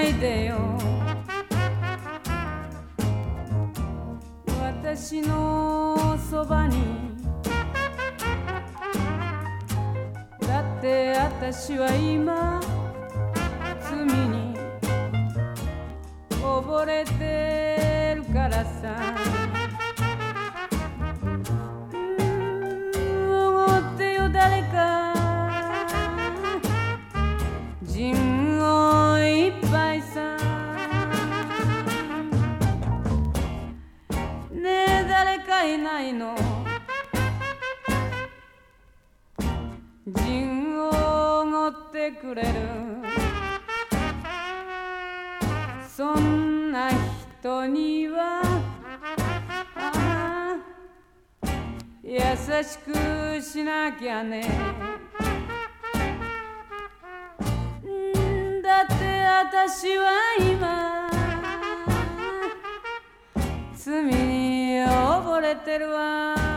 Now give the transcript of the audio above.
ないでよ私のそばにだって私は今罪に溺れてるからさおごってよ誰かジンを一杯さねえ誰かいないのジンをおごってくれるそんな人には優しくしなきゃねだって私は今罪に溺れてるわ